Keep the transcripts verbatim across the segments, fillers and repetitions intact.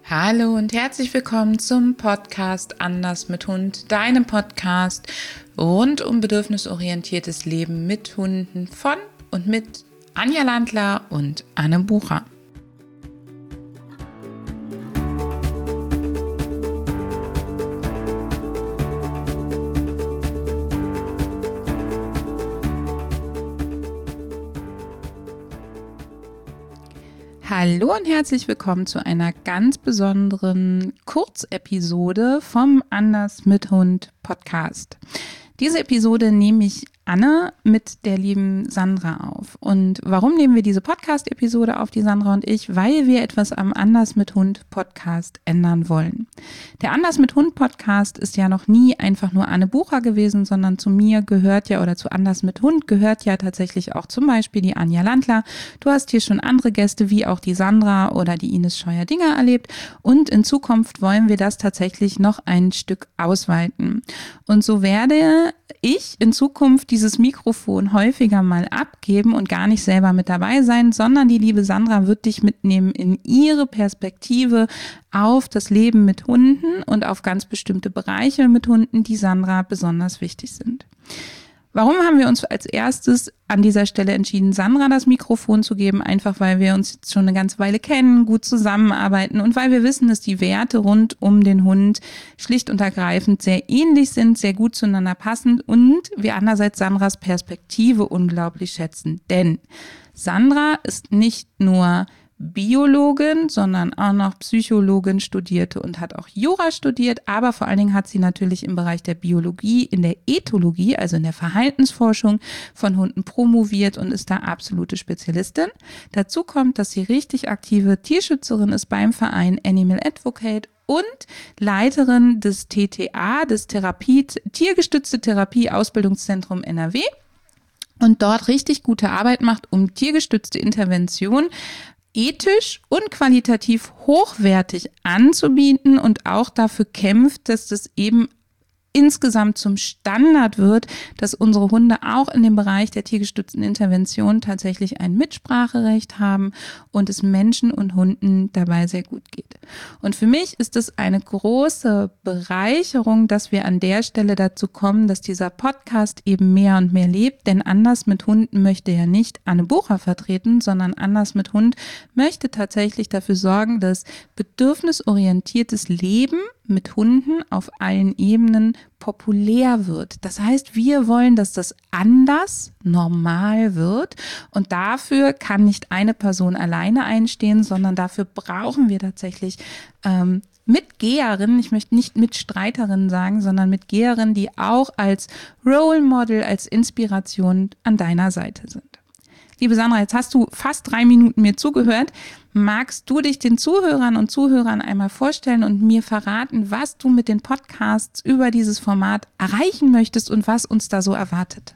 Hallo und herzlich willkommen zum Podcast Anders mit Hund, deinem Podcast rund um bedürfnisorientiertes Leben mit Hunden von und mit Anja Landler und Anne Bucher. Hallo und herzlich willkommen zu einer ganz besonderen Kurzepisode vom Anders mit Hund Podcast. Diese Episode nehme ich Anne mit der lieben Sandra auf. Und warum nehmen wir diese Podcast-Episode auf, die Sandra und ich? Weil wir etwas am Anders mit Hund Podcast ändern wollen. Der Anders mit Hund Podcast ist ja noch nie einfach nur Anne Bucher gewesen, sondern zu mir gehört ja oder zu Anders mit Hund gehört ja tatsächlich auch zum Beispiel die Anja Landler. Du hast hier schon andere Gäste wie auch die Sandra oder die Ines Scheuer-Dinger erlebt. Und in Zukunft wollen wir das tatsächlich noch ein Stück ausweiten. Und so werde ich in Zukunft dieses Mikrofon häufiger mal abgeben und gar nicht selber mit dabei sein, sondern die liebe Sandra wird dich mitnehmen in ihre Perspektive auf das Leben mit Hunden und auf ganz bestimmte Bereiche mit Hunden, die Sandra besonders wichtig sind. Warum haben wir uns als erstes an dieser Stelle entschieden, Sandra das Mikrofon zu geben? Einfach, weil wir uns jetzt schon eine ganze Weile kennen, gut zusammenarbeiten und weil wir wissen, dass die Werte rund um den Hund schlicht und ergreifend sehr ähnlich sind, sehr gut zueinander passen und wir andererseits Sandras Perspektive unglaublich schätzen. Denn Sandra ist nicht nur Biologin, sondern auch noch Psychologin studierte und hat auch Jura studiert, aber vor allen Dingen hat sie natürlich im Bereich der Biologie, in der Ethologie, also in der Verhaltensforschung von Hunden promoviert und ist da absolute Spezialistin. Dazu kommt, dass sie richtig aktive Tierschützerin ist beim Verein Animal Advocate und Leiterin des T T A, des Therapie, Tiergestützte Therapie Ausbildungszentrum N R W und dort richtig gute Arbeit macht, um tiergestützte Intervention ethisch und qualitativ hochwertig anzubieten und auch dafür kämpft, dass das eben insgesamt zum Standard wird, dass unsere Hunde auch in dem Bereich der tiergestützten Intervention tatsächlich ein Mitspracherecht haben und es Menschen und Hunden dabei sehr gut geht. Und für mich ist es eine große Bereicherung, dass wir an der Stelle dazu kommen, dass dieser Podcast eben mehr und mehr lebt, denn Anders mit Hunden möchte ja nicht Anne Bucher vertreten, sondern Anders mit Hund möchte tatsächlich dafür sorgen, dass bedürfnisorientiertes Leben mit Hunden auf allen Ebenen populär wird. Das heißt, wir wollen, dass das anders normal wird und dafür kann nicht eine Person alleine einstehen, sondern dafür brauchen wir tatsächlich ähm, Mitgeherinnen, ich möchte nicht Mitstreiterinnen sagen, sondern Mitgeherinnen, die auch als Role Model, als Inspiration an deiner Seite sind. Liebe Sandra, jetzt hast du fast drei Minuten mir zugehört. Magst du dich den Zuhörern und Zuhörern einmal vorstellen und mir verraten, was du mit den Podcasts über dieses Format erreichen möchtest und was uns da so erwartet?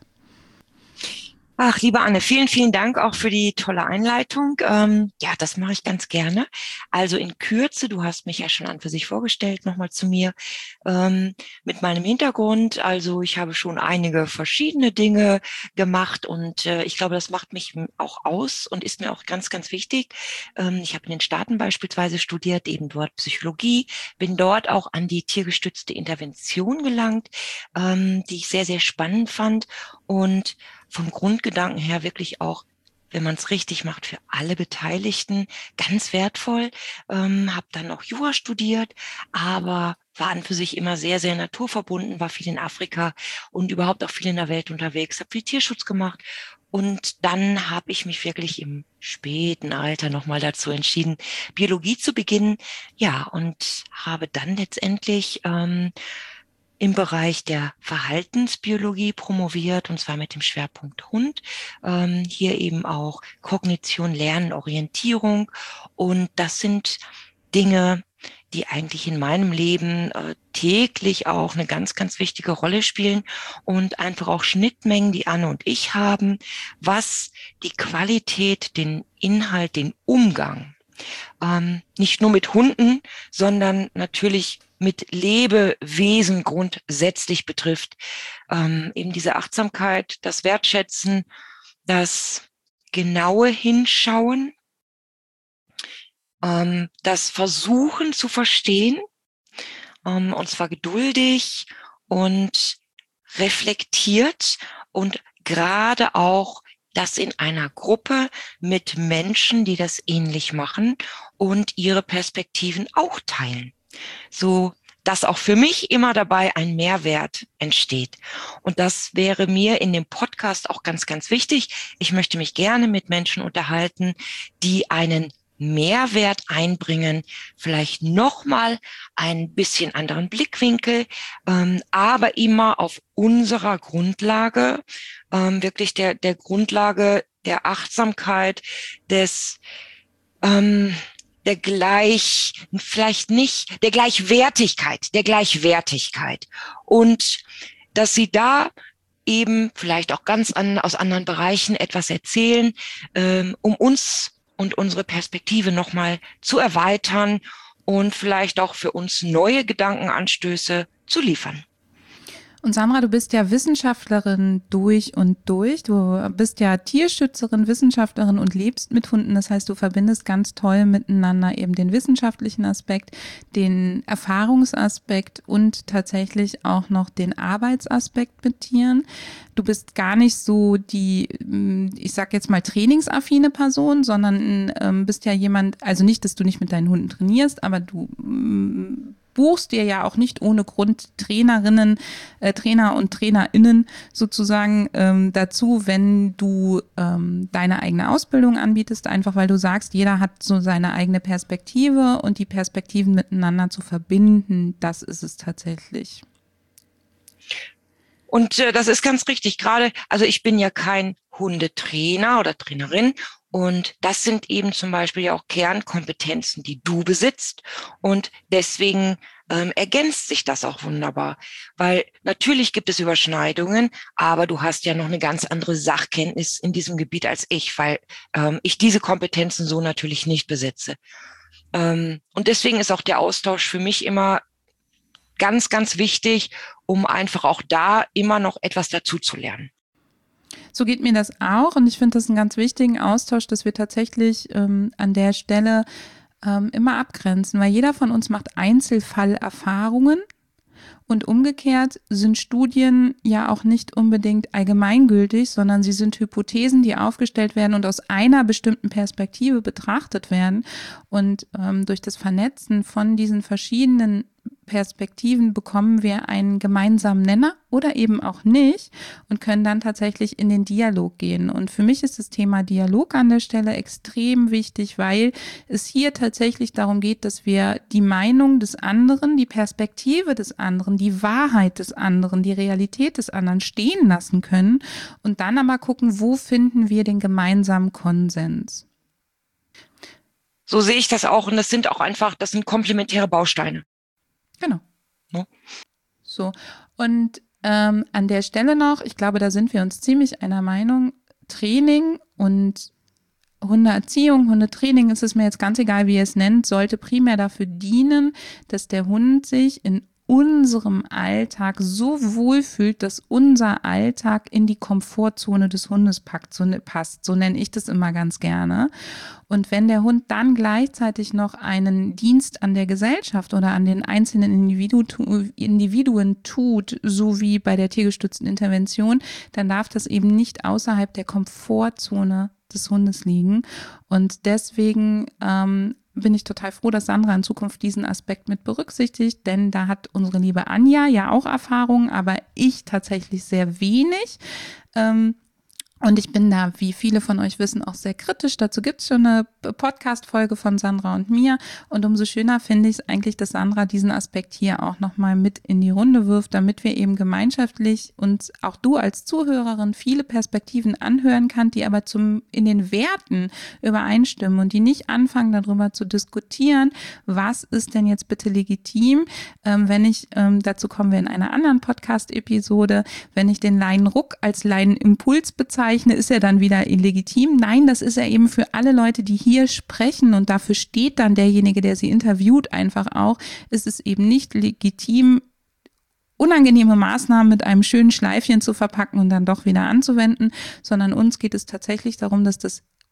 Ach, liebe Anne, vielen, vielen Dank auch für die tolle Einleitung. Ähm, ja, das mache ich ganz gerne. Also in Kürze, du hast mich ja schon an für sich vorgestellt, nochmal zu mir, ähm, mit meinem Hintergrund. Also ich habe schon einige verschiedene Dinge gemacht und äh, ich glaube, das macht mich auch aus und ist mir auch ganz, ganz wichtig. Ähm, ich habe in den Staaten beispielsweise studiert, eben dort Psychologie, bin dort auch an die tiergestützte Intervention gelangt, ähm, die ich sehr, sehr spannend fand und vom Grundgedanken her wirklich auch, wenn man es richtig macht, für alle Beteiligten ganz wertvoll. Ähm, habe dann auch Jura studiert, aber war an für sich immer sehr, sehr naturverbunden, war viel in Afrika und überhaupt auch viel in der Welt unterwegs, habe viel Tierschutz gemacht. Und dann habe ich mich wirklich im späten Alter nochmal dazu entschieden, Biologie zu beginnen. Ja, und habe dann letztendlich ähm, im Bereich der Verhaltensbiologie promoviert, und zwar mit dem Schwerpunkt Hund. Ähm, hier eben auch Kognition, Lernen, Orientierung. Und das sind Dinge, die eigentlich in meinem Leben äh, täglich auch eine ganz, ganz wichtige Rolle spielen und einfach auch Schnittmengen, die Anne und ich haben, was die Qualität, den Inhalt, den Umgang ähm, nicht nur mit Hunden, sondern natürlich mit Lebewesen grundsätzlich betrifft. Ähm, eben diese Achtsamkeit, das Wertschätzen, das genaue Hinschauen, ähm, das Versuchen zu verstehen, ähm, und zwar geduldig und reflektiert und gerade auch das in einer Gruppe mit Menschen, die das ähnlich machen und ihre Perspektiven auch teilen. So, dass auch für mich immer dabei ein Mehrwert entsteht. Und das wäre mir in dem Podcast auch ganz, ganz wichtig. Ich möchte mich gerne mit Menschen unterhalten, die einen Mehrwert einbringen, vielleicht nochmal ein bisschen anderen Blickwinkel, ähm, aber immer auf unserer Grundlage, ähm, wirklich der, der Grundlage der Achtsamkeit, des, ähm, der gleich, vielleicht nicht, der Gleichwertigkeit, der Gleichwertigkeit. Und dass sie da eben vielleicht auch ganz an, aus anderen Bereichen etwas erzählen, ähm, um uns und unsere Perspektive nochmal zu erweitern und vielleicht auch für uns neue Gedankenanstöße zu liefern. Und Sandra, du bist ja Wissenschaftlerin durch und durch. Du bist ja Tierschützerin, Wissenschaftlerin und lebst mit Hunden. Das heißt, du verbindest ganz toll miteinander eben den wissenschaftlichen Aspekt, den Erfahrungsaspekt und tatsächlich auch noch den Arbeitsaspekt mit Tieren. Du bist gar nicht so die, ich sag jetzt mal, trainingsaffine Person, sondern ähm, bist ja jemand, also nicht, dass du nicht mit deinen Hunden trainierst, aber du ähm, buchst dir ja auch nicht ohne Grund Trainerinnen, äh, Trainer und TrainerInnen sozusagen ähm, dazu, wenn du ähm, deine eigene Ausbildung anbietest, einfach weil du sagst, jeder hat so seine eigene Perspektive und die Perspektiven miteinander zu verbinden, das ist es tatsächlich. Und äh, das ist ganz richtig. Gerade, also ich bin ja kein Hundetrainer oder Trainerin. Und das sind eben zum Beispiel ja auch Kernkompetenzen, die du besitzt. Und deswegen ähm, ergänzt sich das auch wunderbar. Weil natürlich gibt es Überschneidungen, aber du hast ja noch eine ganz andere Sachkenntnis in diesem Gebiet als ich, weil ähm, ich diese Kompetenzen so natürlich nicht besitze. Ähm, und deswegen ist auch der Austausch für mich immer ganz, ganz wichtig, um einfach auch da immer noch etwas dazu zu lernen. So geht mir das auch und ich finde das einen ganz wichtigen Austausch, dass wir tatsächlich ähm, an der Stelle ähm, immer abgrenzen, weil jeder von uns macht Einzelfallerfahrungen und umgekehrt sind Studien ja auch nicht unbedingt allgemeingültig, sondern sie sind Hypothesen, die aufgestellt werden und aus einer bestimmten Perspektive betrachtet werden und ähm, durch das Vernetzen von diesen verschiedenen Perspektiven bekommen wir einen gemeinsamen Nenner oder eben auch nicht und können dann tatsächlich in den Dialog gehen. Und für mich ist das Thema Dialog an der Stelle extrem wichtig, weil es hier tatsächlich darum geht, dass wir die Meinung des anderen, die Perspektive des anderen, die Wahrheit des anderen, die Realität des anderen stehen lassen können und dann aber gucken, wo finden wir den gemeinsamen Konsens. So sehe ich das auch und das sind auch einfach, das sind komplementäre Bausteine. Genau. Ja. So, und ähm, an der Stelle noch, ich glaube, da sind wir uns ziemlich einer Meinung, Training und Hundeerziehung, Hundetraining, ist es mir jetzt ganz egal, wie ihr es nennt, sollte primär dafür dienen, dass der Hund sich in unserem Alltag so wohlfühlt, dass unser Alltag in die Komfortzone des Hundes packt, so, passt. So nenne ich das immer ganz gerne. Und wenn der Hund dann gleichzeitig noch einen Dienst an der Gesellschaft oder an den einzelnen Individu- Individuen tut, so wie bei der tiergestützten Intervention, dann darf das eben nicht außerhalb der Komfortzone des Hundes liegen. Und deswegen ähm, bin ich total froh, dass Sandra in Zukunft diesen Aspekt mit berücksichtigt, denn da hat unsere liebe Anja ja auch Erfahrung, aber ich tatsächlich sehr wenig. Ähm, Und ich bin da, wie viele von euch wissen, auch sehr kritisch. Dazu gibt es schon eine Podcast-Folge von Sandra und mir. Und umso schöner finde ich es eigentlich, dass Sandra diesen Aspekt hier auch nochmal mit in die Runde wirft, damit wir eben gemeinschaftlich uns, auch du als Zuhörerin, viele Perspektiven anhören kannst, die aber zum in den Werten übereinstimmen und die nicht anfangen, darüber zu diskutieren, was ist denn jetzt bitte legitim, ähm, wenn ich, ähm, dazu kommen wir in einer anderen Podcast-Episode, wenn ich den Leinenruck als Leinenimpuls bezeichne, ist er dann wieder illegitim? Nein, das ist er eben für alle Leute, die hier sprechen und dafür steht dann derjenige, der sie interviewt, einfach auch. Es ist eben nicht legitim, unangenehme Maßnahmen mit einem schönen Schleifchen zu verpacken und dann doch wieder anzuwenden, sondern uns geht es tatsächlich darum, dass das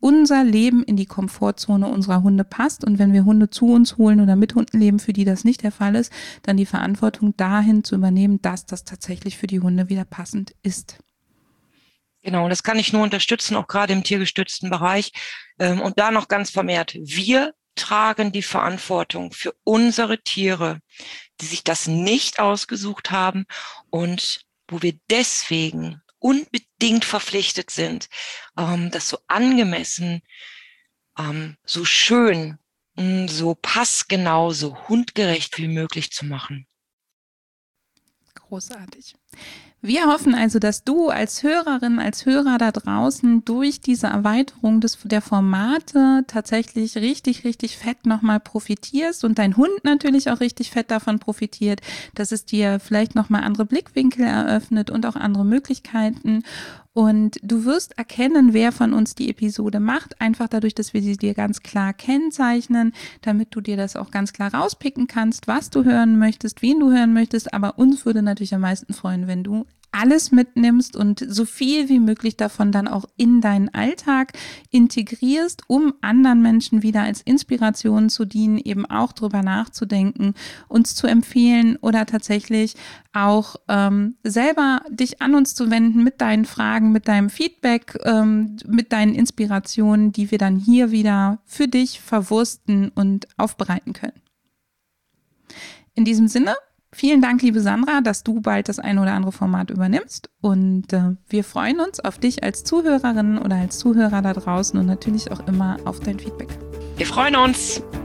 unser Leben in die Komfortzone unserer Hunde passt. Und wenn wir Hunde zu uns holen oder mit Hunden leben, für die das nicht der Fall ist, dann die Verantwortung dahin zu übernehmen, dass das tatsächlich für die Hunde wieder passend ist. Genau, und das kann ich nur unterstützen, auch gerade im tiergestützten Bereich. Und da noch ganz vermehrt, wir tragen die Verantwortung für unsere Tiere, die sich das nicht ausgesucht haben und wo wir deswegen unbedingt verpflichtet sind, das so angemessen, so schön, so passgenau, so hundgerecht wie möglich zu machen. Großartig. Wir hoffen also, dass du als Hörerin, als Hörer da draußen durch diese Erweiterung des, der Formate tatsächlich richtig, richtig fett nochmal profitierst und dein Hund natürlich auch richtig fett davon profitiert, dass es dir vielleicht nochmal andere Blickwinkel eröffnet und auch andere Möglichkeiten. Und du wirst erkennen, wer von uns die Episode macht, einfach dadurch, dass wir sie dir ganz klar kennzeichnen, damit du dir das auch ganz klar rauspicken kannst, was du hören möchtest, wen du hören möchtest. Aber uns würde natürlich am meisten freuen, wenn du alles mitnimmst und so viel wie möglich davon dann auch in deinen Alltag integrierst, um anderen Menschen wieder als Inspiration zu dienen, eben auch drüber nachzudenken, uns zu empfehlen oder tatsächlich auch ähm, selber dich an uns zu wenden mit deinen Fragen, mit deinem Feedback, ähm, mit deinen Inspirationen, die wir dann hier wieder für dich verwursten und aufbereiten können. In diesem Sinne, vielen Dank, liebe Sandra, dass du bald das ein oder andere Format übernimmst und äh, wir freuen uns auf dich als Zuhörerin oder als Zuhörer da draußen und natürlich auch immer auf dein Feedback. Wir freuen uns!